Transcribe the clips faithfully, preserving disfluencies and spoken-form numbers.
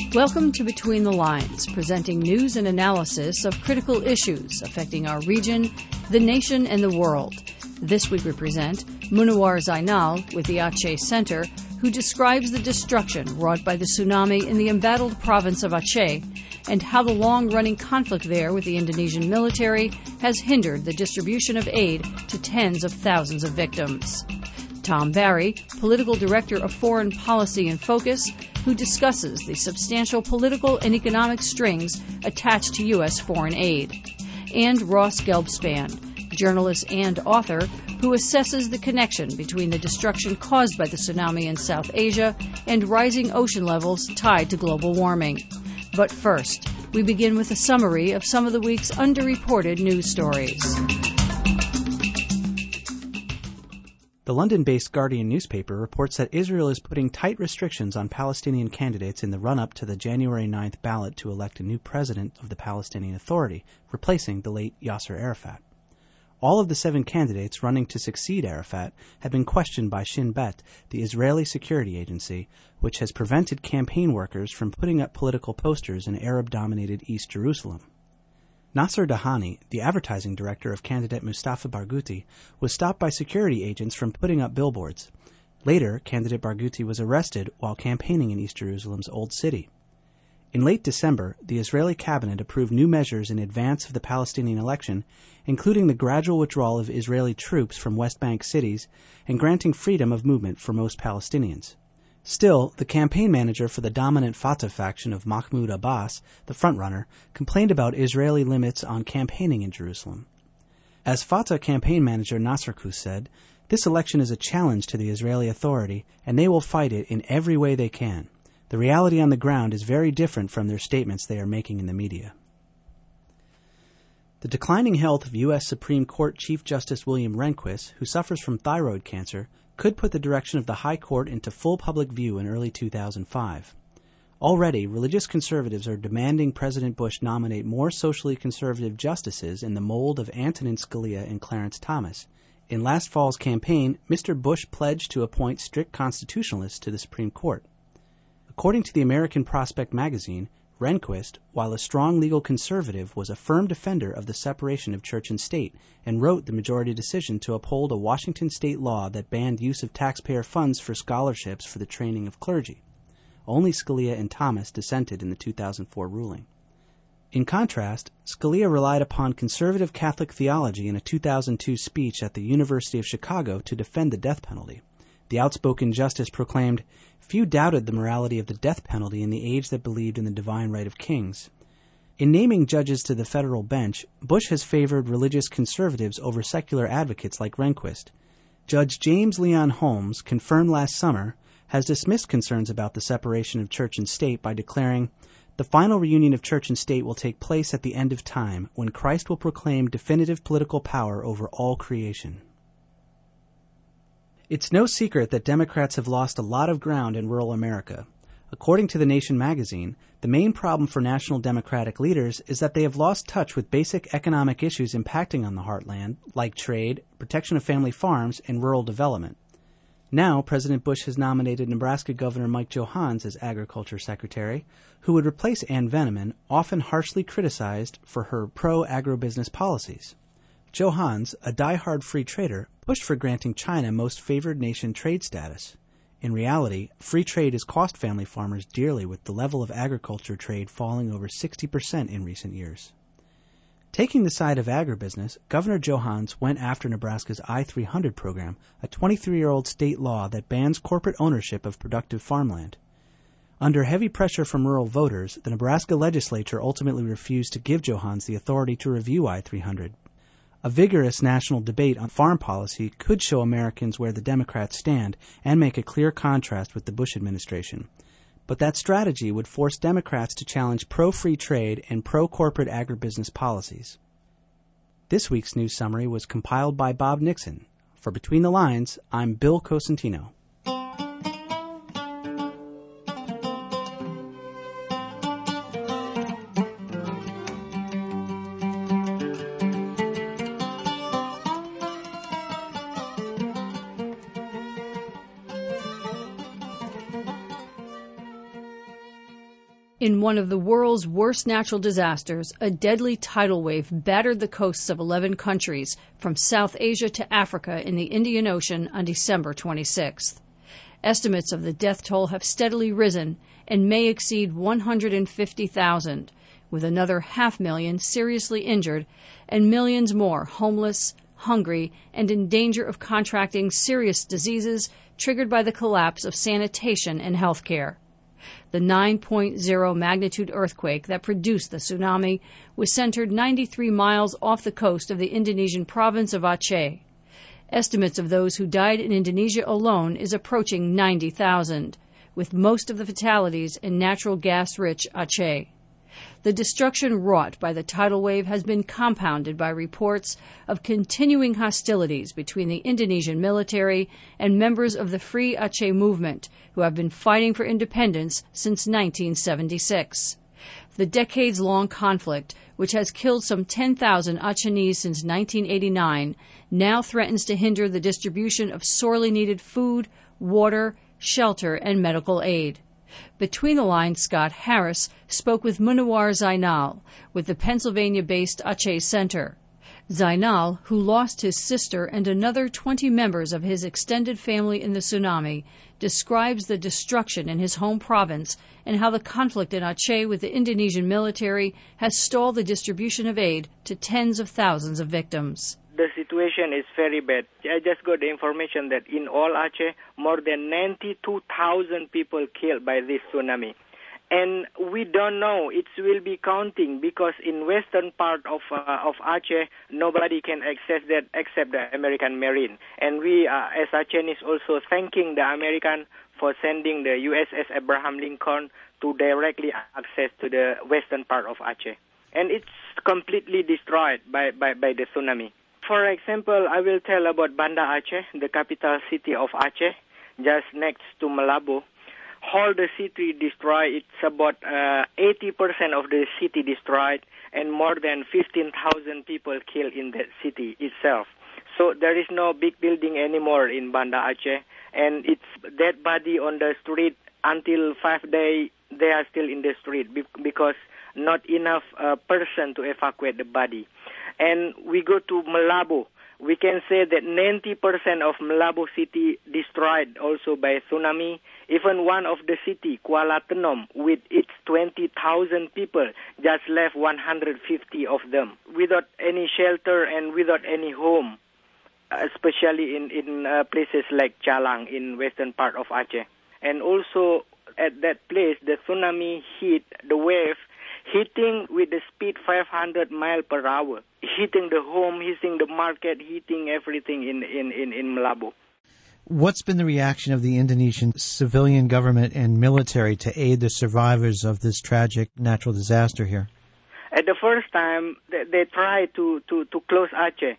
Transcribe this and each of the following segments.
Welcome to Between the Lines, presenting news and analysis of critical issues affecting our region, the nation, and the world. This week we present Munawar Zainal with the Aceh Center, who describes the destruction wrought by the tsunami in the embattled province of Aceh and how the long-running conflict there with the Indonesian military has hindered the distribution of aid to tens of thousands of victims. Tom Barry, Political Director of Foreign Policy in Focus, who discusses the substantial political and economic strings attached to U S foreign aid. And Ross Gelbspan, journalist and author, who assesses the connection between the destruction caused by the tsunami in South Asia and rising ocean levels tied to global warming. But first, we begin with a summary of some of the week's underreported news stories. The London-based Guardian newspaper reports that Israel is putting tight restrictions on Palestinian candidates in the run-up to the January ninth ballot to elect a new president of the Palestinian Authority, replacing the late Yasser Arafat. All of the seven candidates running to succeed Arafat have been questioned by Shin Bet, the Israeli security agency, which has prevented campaign workers from putting up political posters in Arab-dominated East Jerusalem. Nasser Dahani, the advertising director of candidate Mustafa Barghouti, was stopped by security agents from putting up billboards. Later, candidate Barghouti was arrested while campaigning in East Jerusalem's Old City. In late December, the Israeli cabinet approved new measures in advance of the Palestinian election, including the gradual withdrawal of Israeli troops from West Bank cities and granting freedom of movement for most Palestinians. Still, the campaign manager for the dominant Fatah faction of Mahmoud Abbas, the frontrunner, complained about Israeli limits on campaigning in Jerusalem. As Fatah campaign manager Nasser Kous said, "This election is a challenge to the Israeli Authority, and they will fight it in every way they can. The reality on the ground is very different from their statements they are making in the media." The declining health of U S Supreme Court Chief Justice William Rehnquist, who suffers from thyroid cancer, could put the direction of the High Court into full public view in early two thousand five. Already, religious conservatives are demanding President Bush nominate more socially conservative justices in the mold of Antonin Scalia and Clarence Thomas. In last fall's campaign, Mister Bush pledged to appoint strict constitutionalists to the Supreme Court. According to the American Prospect magazine, Rehnquist, while a strong legal conservative, was a firm defender of the separation of church and state and wrote the majority decision to uphold a Washington state law that banned use of taxpayer funds for scholarships for the training of clergy. Only Scalia and Thomas dissented in the two thousand four ruling. In contrast, Scalia relied upon conservative Catholic theology in a two thousand two speech at the University of Chicago to defend the death penalty. The outspoken justice proclaimed, "Few doubted the morality of the death penalty in the age that believed in the divine right of kings." In naming judges to the federal bench, Bush has favored religious conservatives over secular advocates like Rehnquist. Judge James Leon Holmes, confirmed last summer, has dismissed concerns about the separation of church and state by declaring, "The final reunion of church and state will take place at the end of time, when Christ will proclaim definitive political power over all creation." It's no secret that Democrats have lost a lot of ground in rural America. According to The Nation magazine, the main problem for national Democratic leaders is that they have lost touch with basic economic issues impacting on the heartland, like trade, protection of family farms, and rural development. Now, President Bush has nominated Nebraska Governor Mike Johanns as Agriculture Secretary, who would replace Ann Veneman, often harshly criticized for her pro-agribusiness policies. Johanns, a die-hard free trader, pushed for granting China most favored nation trade status. In reality, free trade has cost family farmers dearly, with the level of agriculture trade falling over sixty percent in recent years. Taking the side of agribusiness, Governor Johanns went after Nebraska's I three hundred program, a twenty-three-year-old state law that bans corporate ownership of productive farmland. Under heavy pressure from rural voters, the Nebraska legislature ultimately refused to give Johanns the authority to review I three hundred. A vigorous national debate on farm policy could show Americans where the Democrats stand and make a clear contrast with the Bush administration. But that strategy would force Democrats to challenge pro-free trade and pro-corporate agribusiness policies. This week's news summary was compiled by Bob Nixon. For Between the Lines, I'm Bill Cosentino. In one of the world's worst natural disasters, a deadly tidal wave battered the coasts of eleven countries from South Asia to Africa in the Indian Ocean on December twenty-sixth. Estimates of the death toll have steadily risen and may exceed one hundred fifty thousand, with another half million seriously injured and millions more homeless, hungry, and in danger of contracting serious diseases triggered by the collapse of sanitation and health care. The nine point oh magnitude earthquake that produced the tsunami was centered ninety-three miles off the coast of the Indonesian province of Aceh. Estimates of those who died in Indonesia alone is approaching ninety thousand, with most of the fatalities in natural gas-rich Aceh. The destruction wrought by the tidal wave has been compounded by reports of continuing hostilities between the Indonesian military and members of the Free Aceh movement, who have been fighting for independence since nineteen seventy-six. The decades-long conflict, which has killed some ten thousand Acehnese since nineteen eighty-nine, now threatens to hinder the distribution of sorely needed food, water, shelter, and medical aid. Between the Lines, Scott Harris spoke with Munawar Zainal with the Pennsylvania-based Aceh Center. Zainal, who lost his sister and another twenty members of his extended family in the tsunami, describes the destruction in his home province and how the conflict in Aceh with the Indonesian military has stalled the distribution of aid to tens of thousands of victims. The situation is very bad. I just got the information that in all Aceh, more than ninety-two thousand people killed by this tsunami. And we don't know, it will be counting because in western part of uh, of Aceh, nobody can access that except the American Marine. And we, uh, as Acehnese, also thanking the American for sending the U S S Abraham Lincoln to directly access to the western part of Aceh. And it's completely destroyed by, by, by the tsunami. For example, I will tell about Banda Aceh, the capital city of Aceh, just next to Malabo. All the city destroyed. It's about uh, eighty percent of the city destroyed and more than fifteen thousand people killed in that city itself. So there is no big building anymore in Banda Aceh, and it's dead body on the street until five days. They are still in the street because not enough uh, person to evacuate the body. And we go to Malabo. We can say that ninety percent of Malabo city destroyed also by tsunami. Even one of the city, Kuala Tenom, with its twenty thousand people, just left one hundred fifty of them without any shelter and without any home, especially in, in uh, places like Calang in western part of Aceh. And also at that place, the tsunami hit the wave, hitting with the speed five hundred miles per hour, hitting the home, hitting the market, hitting everything in, in, in, in Malabo. What's been the reaction of the Indonesian civilian government and military to aid the survivors of this tragic natural disaster here? At the first time, they, they tried to, to, to close Aceh.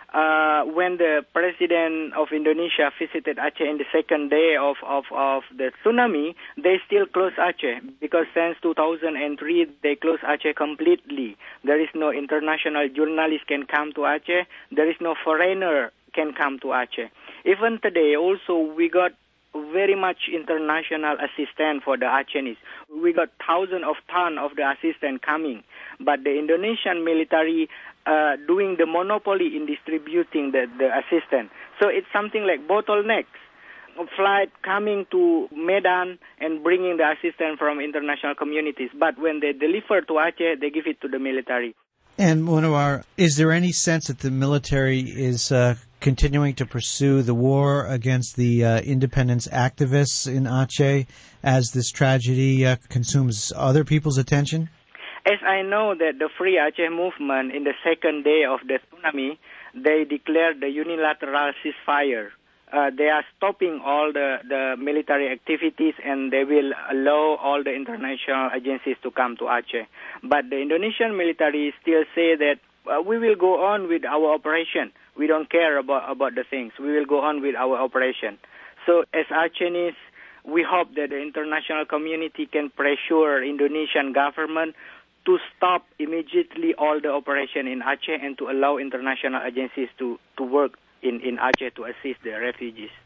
Uh, when the president of Indonesia visited Aceh in the second day of, of, of the tsunami, they still closed Aceh because since two thousand three they closed Aceh completely. There is no international journalist can come to Aceh. There is no foreigner can come to Aceh. Even today also we got very much international assistance for the Acehnese. We got thousands of tons of the assistance coming, but the Indonesian military uh, doing the monopoly in distributing the, the assistance. So it's something like bottlenecks. A flight coming to Medan and bringing the assistance from international communities. But when they deliver to Aceh, they give it to the military. And Munawar, is there any sense that the military is uh, continuing to pursue the war against the uh, independence activists in Aceh as this tragedy uh, consumes other people's attention? As I know that the Free Aceh movement in the second day of the tsunami, they declared the unilateral ceasefire. Uh, they are stopping all the, the military activities and they will allow all the international agencies to come to Aceh. But the Indonesian military still say that uh, we will go on with our operation. We don't care about, about the things. We will go on with our operation. So as Acehnese, we hope that the international community can pressure Indonesian government to stop immediately all the operation in Aceh and to allow international agencies to, to work in, in Aceh to assist the refugees.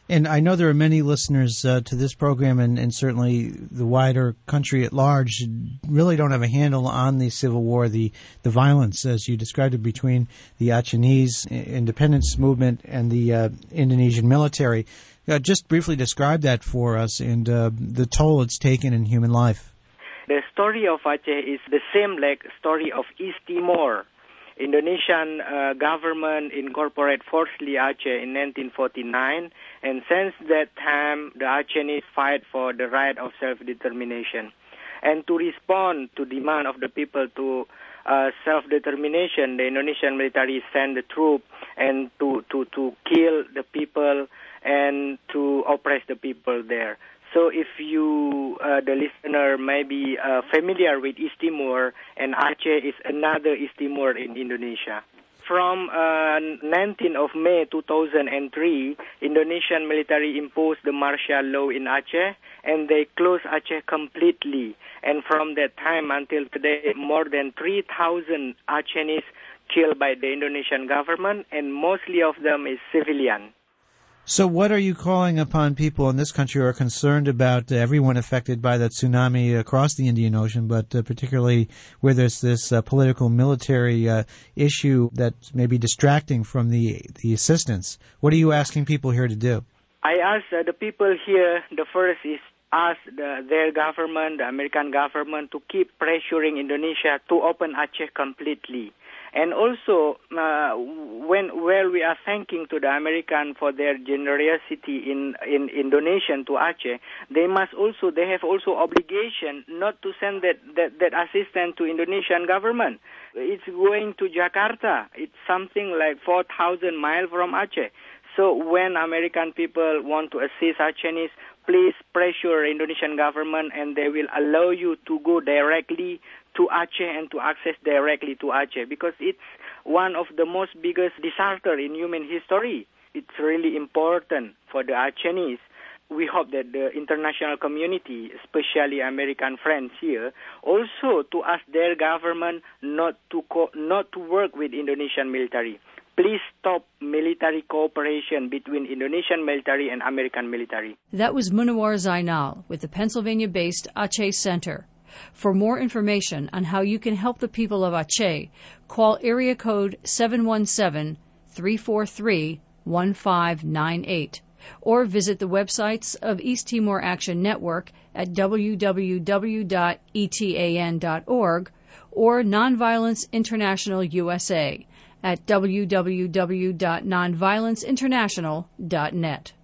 And I know there are many listeners uh, to this program, and, and certainly the wider country at large really don't have a handle on the civil war, the, the violence, as you described it, between the Achenese independence movement and the uh, Indonesian military. Uh, just briefly describe that for us and uh, the toll it's taken in human life. The story of Aceh is the same like story of East Timor. Indonesian uh, government incorporated forcibly Aceh in nineteen forty-nine, and since that time, the Acehnese fight for the right of self-determination. And to respond to demand of the people to uh, self-determination, the Indonesian military sent the troops and to, to, to kill the people and to oppress the people there. So if you, uh, the listener, may be uh, familiar with East Timor, and Aceh is another East Timor in Indonesia. From uh, nineteenth of May two thousand three, Indonesian military imposed the martial law in Aceh, and they closed Aceh completely. And from that time until today, more than three thousand Acehnese killed by the Indonesian government, and mostly of them is civilian. So what are you calling upon people in this country who are concerned about uh, everyone affected by that tsunami across the Indian Ocean, but uh, particularly where there's this uh, political military uh, issue that's maybe distracting from the the assistance? What are you asking people here to do? I ask uh, the people here, the first is ask the, their government, the American government, to keep pressuring Indonesia to open Aceh completely. And also, uh, when where we are thanking to the American for their generosity in, in Indonesia to Aceh, they must also they have also obligation not to send that, that, that assistance to Indonesian government. It's going to Jakarta. It's something like four thousand miles from Aceh. So when American people want to assist Acehnese, please pressure Indonesian government, and they will allow you to go directly to Aceh and to access directly to Aceh, because it's one of the most biggest disaster in human history. It's really important for the Acehnese. We hope that the international community, especially American friends here, also to ask their government not to co- not to work with Indonesian military. Please stop military cooperation between Indonesian military and American military. That was Munawar Zainal with the Pennsylvania-based Aceh Center. For more information on how you can help the people of Aceh, call area code seven one seven, three four three, one five nine eight or visit the websites of East Timor Action Network at w w w dot e t a n dot org or Nonviolence International U S A at w w w dot nonviolence international dot net.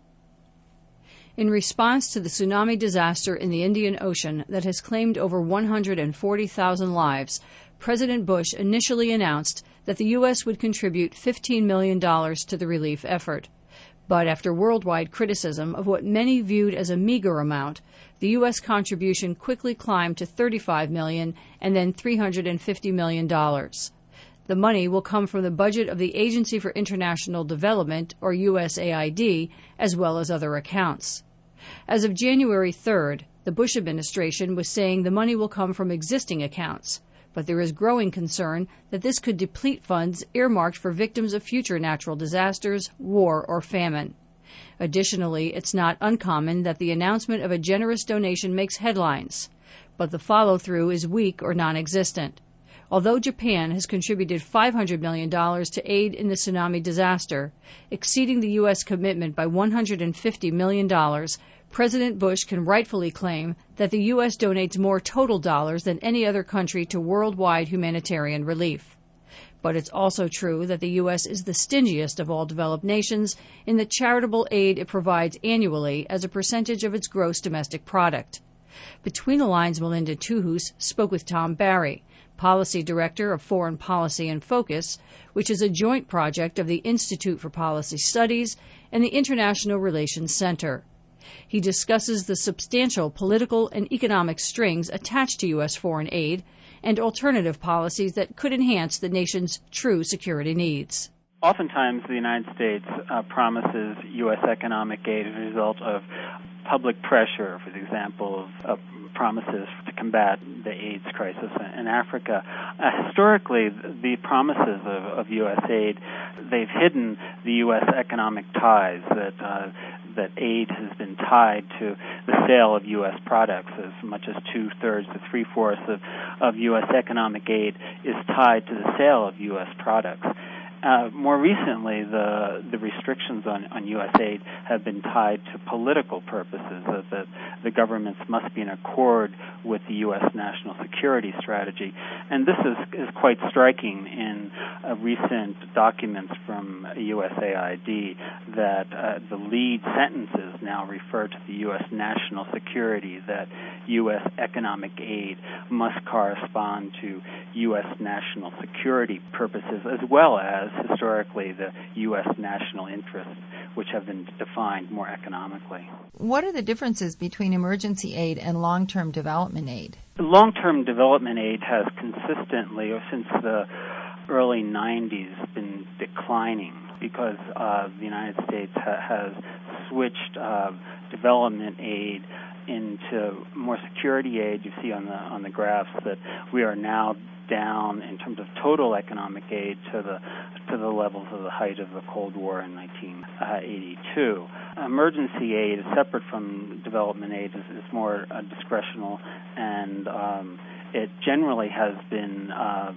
In response to the tsunami disaster in the Indian Ocean that has claimed over one hundred forty thousand lives, President Bush initially announced that the U S would contribute fifteen million dollars to the relief effort. But after worldwide criticism of what many viewed as a meager amount, the U S contribution quickly climbed to thirty-five million dollars and then three hundred fifty million dollars. The money will come from the budget of the Agency for International Development, or U S A I D, as well as other accounts. As of January third, the Bush administration was saying the money will come from existing accounts, but there is growing concern that this could deplete funds earmarked for victims of future natural disasters, war, or famine. Additionally, it's not uncommon that the announcement of a generous donation makes headlines, but the follow-through is weak or non-existent. Although Japan has contributed five hundred million dollars to aid in the tsunami disaster, exceeding the U S commitment by one hundred fifty million dollars, President Bush can rightfully claim that the U S donates more total dollars than any other country to worldwide humanitarian relief. But it's also true that the U S is the stingiest of all developed nations in the charitable aid it provides annually as a percentage of its gross domestic product. Between the Lines, Melinda Tuhus spoke with Tom Barry, Policy Director of Foreign Policy in Focus, which is a joint project of the Institute for Policy Studies and the International Relations Center. He discusses the substantial political and economic strings attached to U S foreign aid and alternative policies that could enhance the nation's true security needs. Oftentimes, the United States uh, promises U S economic aid as a result of public pressure, for example, of, of promises to combat the AIDS crisis in Africa. Uh, historically, the promises of, of U S aid, they've hidden the U S economic ties that uh, that aid has been tied to the sale of U S products. As much as two-thirds to three-fourths of, of U S economic aid is tied to the sale of U S products. Uh, more recently, the the restrictions on, on U S aid have been tied to political purposes, that the, the governments must be in accord with the U S national security strategy. And this is, is quite striking in uh, recent documents from U S A I D that uh, the lead sentences now refer to the U S national security, that U S economic aid must correspond to U S national security purposes, as well as historically the U S national interests, which have been defined more economically. What are the differences between emergency aid and long-term development aid? Long-term development aid has consistently, or since the early nineties, been declining because uh, the United States ha- has switched uh, development aid into more security aid. You see on the on the graphs that we are now down in terms of total economic aid to the to the levels of the height of the Cold War in nineteen eighty-two. Emergency aid, separate from development aid, is, is more uh, discretional, and um, it generally has been uh,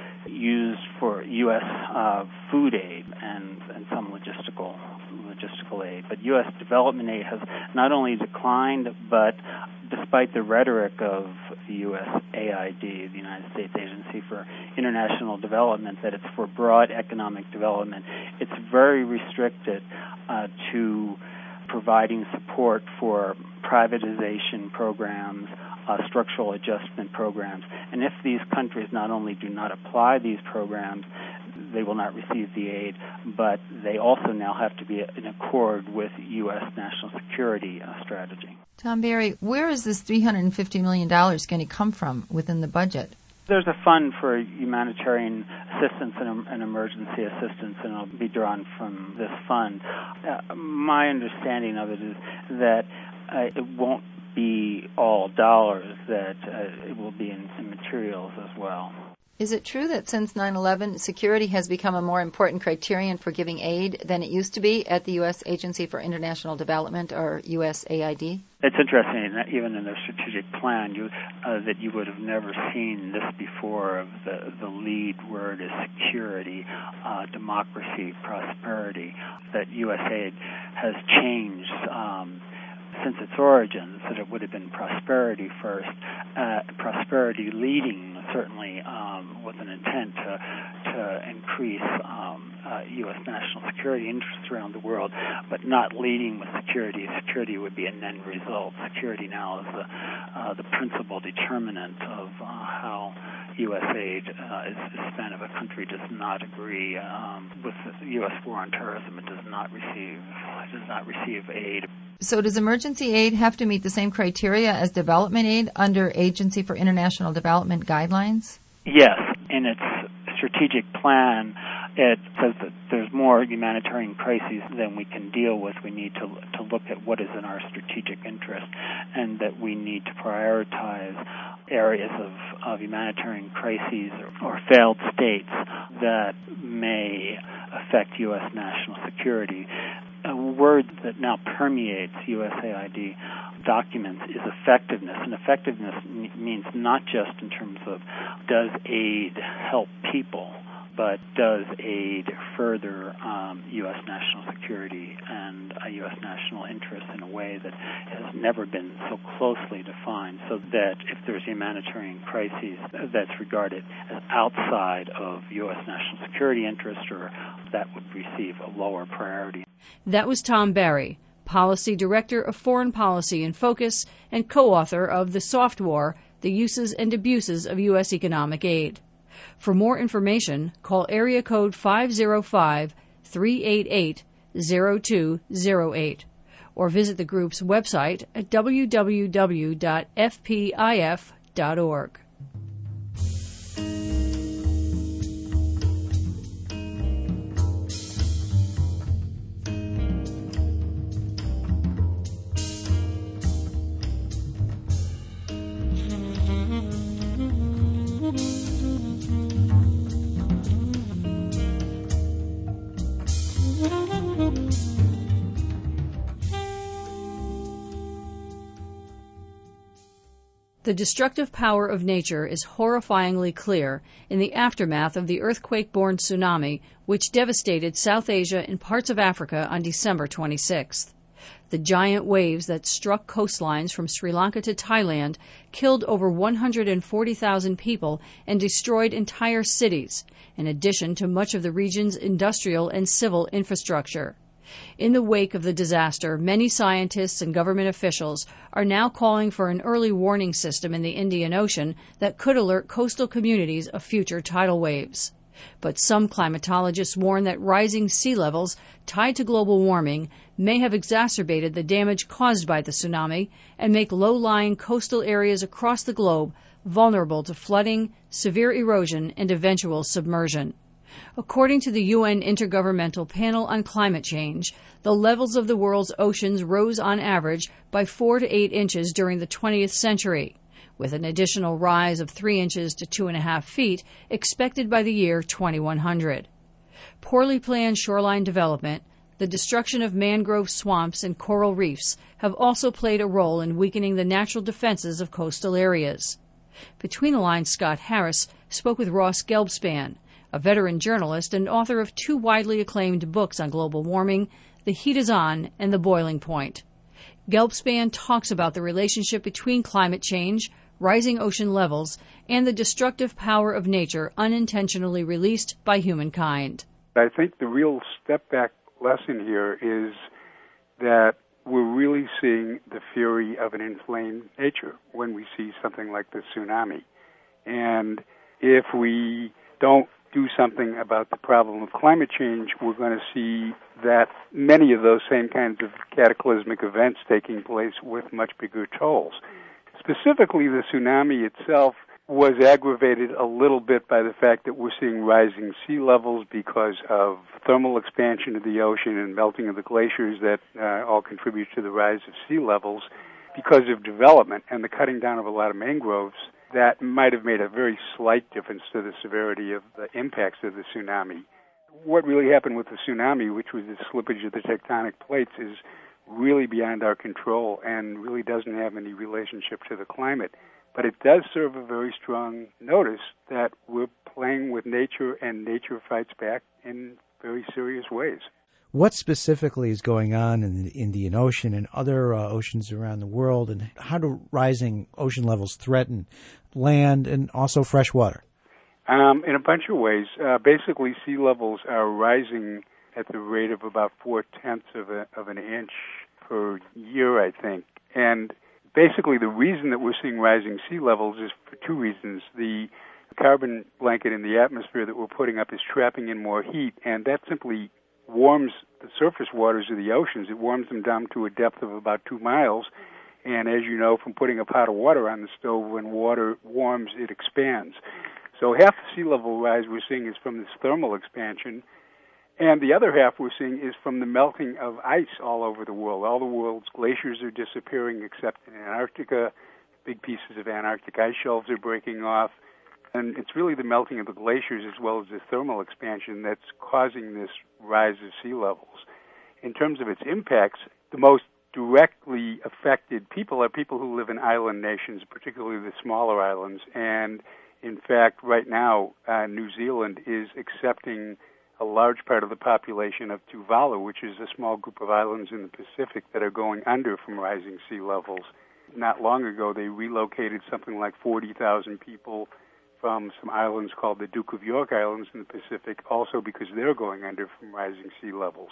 used for U S uh, food aid and, and some logistical logistical aid. But U S development aid has not only declined, but despite the rhetoric of the U S A I D, the United States Agency for International Development, that it's for broad economic development, it's very restricted uh, to providing support for privatization programs, uh, structural adjustment programs. And if these countries not only do not apply these programs, they will not receive the aid, but they also now have to be in accord with U S national security uh, strategy. Tom Berry, where is this three hundred fifty million dollars going to come from within the budget? There's a fund for humanitarian assistance and, and emergency assistance, and it'll be drawn from this fund. Uh, my understanding of it is that uh, it won't be all dollars, that uh, it will be in, in materials as well. Is it true that since nine eleven, security has become a more important criterion for giving aid than it used to be at the U S Agency for International Development, or U S A I D? It's interesting that even in their strategic plan, you, uh, that you would have never seen this before. Of the the lead word is security, uh, democracy, prosperity. That U S A I D has changed Um, since its origins, that it would have been prosperity first, uh, prosperity leading, certainly um, with an intent to, to increase um, uh, U S national security interests around the world, but not leading with security. Security would be an end result. Security now is the, uh, the principal determinant of uh, how U S aid uh, is, is spent. If a country does not agree um, with the U S war on terrorism, it does not receive it does not receive aid. So does emergency aid have to meet the same criteria as development aid under Agency for International Development guidelines? Yes. In its strategic plan, it says that there's more humanitarian crises than we can deal with. We need to to look at what is in our strategic interest, and that we need to prioritize areas of, of humanitarian crises or, or failed states that may affect U S national security. A word that now permeates U S A I D documents is effectiveness. And effectiveness m- means not just in terms of does aid help people, but does aid further um, U S national security and uh, U S national interest in a way that has never been so closely defined, so that if there's humanitarian crises that's regarded as outside of U S national security interest, or that would receive a lower priority. That was Tom Berry, Policy Director of Foreign Policy in Focus and co-author of The Soft War, The Uses and Abuses of U S Economic Aid. For more information, call area code five oh five, three eight eight, oh two oh eight or visit the group's website at w w w dot f p i f dot org. The destructive power of nature is horrifyingly clear in the aftermath of the earthquake-borne tsunami which devastated South Asia and parts of Africa on December twenty-sixth. The giant waves that struck coastlines from Sri Lanka to Thailand killed over one hundred forty thousand people and destroyed entire cities, in addition to much of the region's industrial and civil infrastructure. In the wake of the disaster, many scientists and government officials are now calling for an early warning system in the Indian Ocean that could alert coastal communities of future tidal waves. But some climatologists warn that rising sea levels tied to global warming may have exacerbated the damage caused by the tsunami and make low-lying coastal areas across the globe vulnerable to flooding, severe erosion, and eventual submersion. According to the U N Intergovernmental Panel on Climate Change, the levels of the world's oceans rose on average by four to eight inches during the twentieth century, with an additional rise of three inches to two and a half feet expected by the year twenty-one hundred. Poorly planned shoreline development, the destruction of mangrove swamps and coral reefs have also played a role in weakening the natural defenses of coastal areas. Between the Lines, Scott Harris spoke with Ross Gelbspan, a veteran journalist and author of two widely acclaimed books on global warming, The Heat is On and The Boiling Point. Gelbspan talks about the relationship between climate change, rising ocean levels, and the destructive power of nature unintentionally released by humankind. I think the real step-back lesson here is that we're really seeing the fury of an inflamed nature when we see something like the tsunami. And if we don't do something about the problem of climate change, we're going to see that many of those same kinds of cataclysmic events taking place with much bigger tolls. Specifically, the tsunami itself was aggravated a little bit by the fact that we're seeing rising sea levels because of thermal expansion of the ocean and melting of the glaciers that uh, all contribute to the rise of sea levels, because of development and the cutting down of a lot of mangroves. That might have made a very slight difference to the severity of the impacts of the tsunami. What really happened with the tsunami, which was the slippage of the tectonic plates, is really beyond our control and really doesn't have any relationship to the climate. But it does serve a very strong notice that we're playing with nature, and nature fights back in very serious ways. What specifically is going on in the Indian Ocean and other uh, oceans around the world, and how do rising ocean levels threaten land and also fresh water? Um, in a bunch of ways. Uh, basically, sea levels are rising at the rate of about four-tenths of, a, of an inch per year, I think. And basically, the reason that we're seeing rising sea levels is for two reasons. The carbon blanket in the atmosphere that we're putting up is trapping in more heat, and that simply warms the surface waters of the oceans. It warms them down to a depth of about two miles. And as you know from putting a pot of water on the stove, when water warms, it expands. So half the sea level rise we're seeing is from this thermal expansion, and the other half we're seeing is from the melting of ice all over the world. All the world's glaciers are disappearing except in Antarctica. Big pieces of Antarctic ice shelves are breaking off. And it's really the melting of the glaciers as well as the thermal expansion that's causing this rise of sea levels. In terms of its impacts, the most directly affected people are people who live in island nations, particularly the smaller islands. And in fact, right now, uh, New Zealand is accepting a large part of the population of Tuvalu, which is a small group of islands in the Pacific that are going under from rising sea levels. Not long ago, they relocated something like forty thousand people from some islands called the Duke of York Islands in the Pacific, also because they're going under from rising sea levels.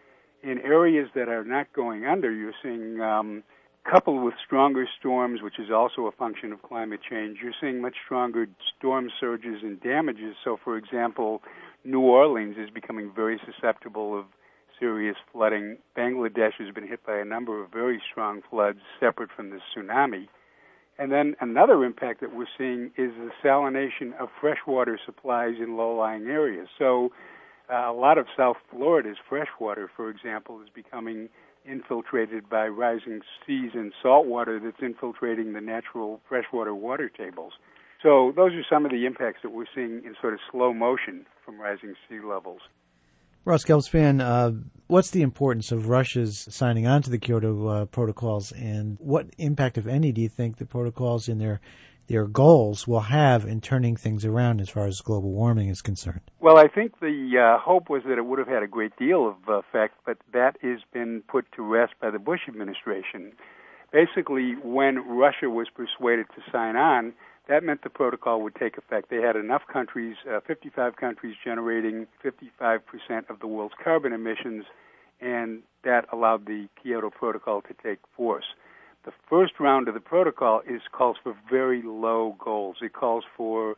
In areas that are not going under, you're seeing, um, coupled with stronger storms, which is also a function of climate change, you're seeing much stronger storm surges and damages. So, for example, New Orleans is becoming very susceptible of serious flooding. Bangladesh has been hit by a number of very strong floods separate from the tsunami. And then another impact that we're seeing is the salination of freshwater supplies in low-lying areas. So uh, a lot of South Florida's freshwater, for example, is becoming infiltrated by rising seas and salt water that's infiltrating the natural freshwater water tables. So those are some of the impacts that we're seeing in sort of slow motion from rising sea levels. Ross Gelbspan, uh, what's the importance of Russia's signing on to the Kyoto uh, protocols, and what impact, if any, do you think the protocols in their their goals will have in turning things around as far as global warming is concerned? Well, I think the uh, hope was that it would have had a great deal of effect, but that has been put to rest by the Bush administration. Basically, when Russia was persuaded to sign on, that meant the protocol would take effect. They had enough countries, uh, fifty-five countries generating fifty-five percent of the world's carbon emissions, and that allowed the Kyoto Protocol to take force. The first round of the protocol is calls for very low goals. It calls for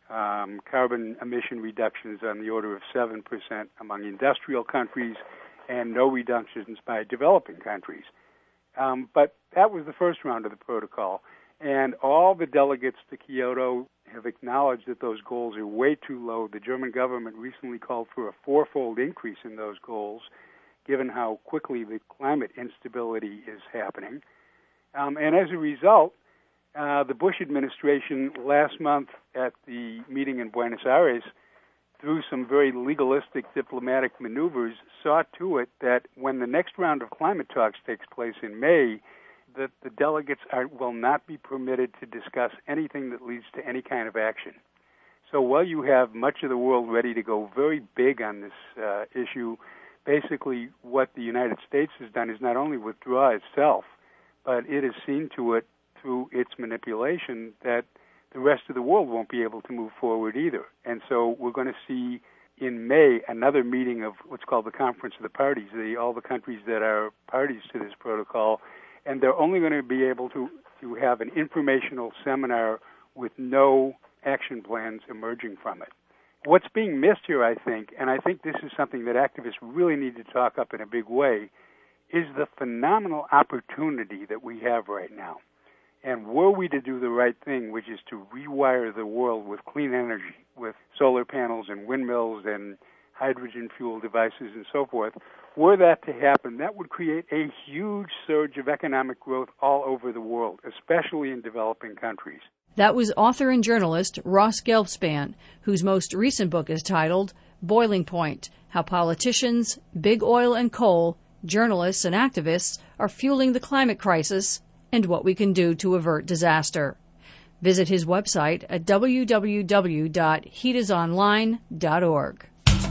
um, carbon emission reductions on the order of seven percent among industrial countries and no reductions by developing countries. Um, but that was the first round of the protocol, and all the delegates to Kyoto have acknowledged that those goals are way too low. The German government recently called for a fourfold increase in those goals, given how quickly the climate instability is happening. Um, and as a result, uh, the Bush administration last month at the meeting in Buenos Aires, through some very legalistic diplomatic maneuvers, saw to it that when the next round of climate talks takes place in May, that the delegates are, will not be permitted to discuss anything that leads to any kind of action. So while you have much of the world ready to go very big on this uh, issue, basically what the United States has done is not only withdraw itself, but it has seen to it through its manipulation that the rest of the world won't be able to move forward either. And so we're going to see in May another meeting of what's called the Conference of the Parties, the, all the countries that are parties to this protocol, and they're only going to be able to, to have an informational seminar with no action plans emerging from it. What's being missed here, I think, and I think this is something that activists really need to talk up in a big way, is the phenomenal opportunity that we have right now. And were we to do the right thing, which is to rewire the world with clean energy, with solar panels and windmills and hydrogen fuel devices and so forth, were that to happen, that would create a huge surge of economic growth all over the world, especially in developing countries. That was author and journalist Ross Gelbspan, whose most recent book is titled Boiling Point: How Politicians, Big Oil and Coal, Journalists and Activists Are Fueling the Climate Crisis and What We Can Do to Avert Disaster. Visit his website at w w w dot heat is online dot org.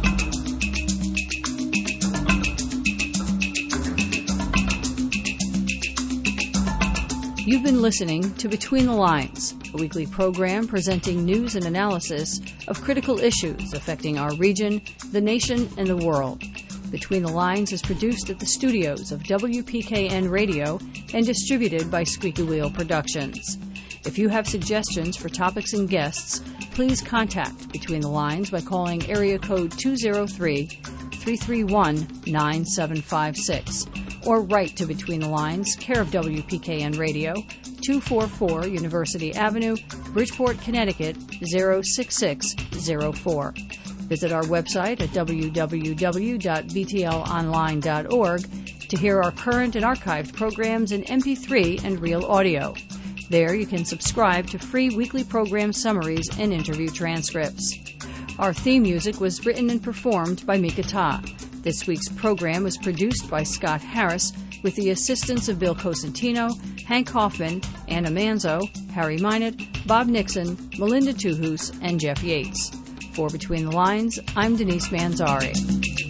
You've been listening to Between the Lines, a weekly program presenting news and analysis of critical issues affecting our region, the nation, and the world. Between the Lines is produced at the studios of W P K N Radio and distributed by Squeaky Wheel Productions. If you have suggestions for topics and guests, please contact Between the Lines by calling area code two oh three, three three one, nine seven five six or write to Between the Lines, care of W P K N Radio, two forty-four University Avenue, Bridgeport, Connecticut, zero six six zero four. Visit our website at w w w dot b t l online dot org to hear our current and archived programs in M P three and real audio. There you can subscribe to free weekly program summaries and interview transcripts. Our theme music was written and performed by Mika Ta. This week's program was produced by Scott Harris with the assistance of Bill Cosentino, Hank Hoffman, Anna Manzo, Harry Minot, Bob Nixon, Melinda Tuhus, and Jeff Yates. For Between the Lines, I'm Denise Manzari.